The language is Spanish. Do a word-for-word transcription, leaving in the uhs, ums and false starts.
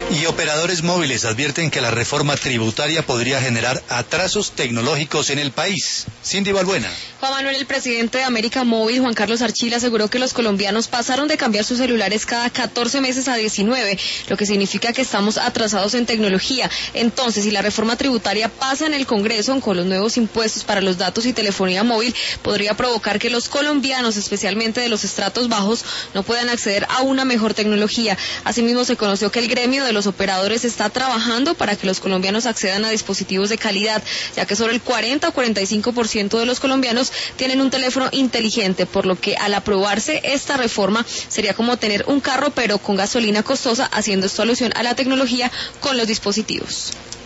Y operadores móviles advierten que la reforma tributaria podría generar atrasos tecnológicos en el país. Cindy Balbuena. Juan Manuel, el presidente de América Móvil, Juan Carlos Archila, aseguró que los colombianos pasaron de cambiar sus celulares cada catorce meses a diecinueve, lo que significa que estamos atrasados en tecnología. Entonces, si la reforma tributaria pasa en el Congreso con los nuevos impuestos para los datos y telefonía móvil, podría provocar que los colombianos, especialmente de los estratos bajos, no puedan acceder a una mejor tecnología. Asimismo, se conoció que el gremio de los operadores está trabajando para que los colombianos accedan a dispositivos de calidad, ya que solo el cuarenta o cuarenta y cinco por ciento de los colombianos tienen un teléfono inteligente, por lo que al aprobarse esta reforma sería como tener un carro pero con gasolina costosa, haciendo esto alusión a la tecnología con los dispositivos.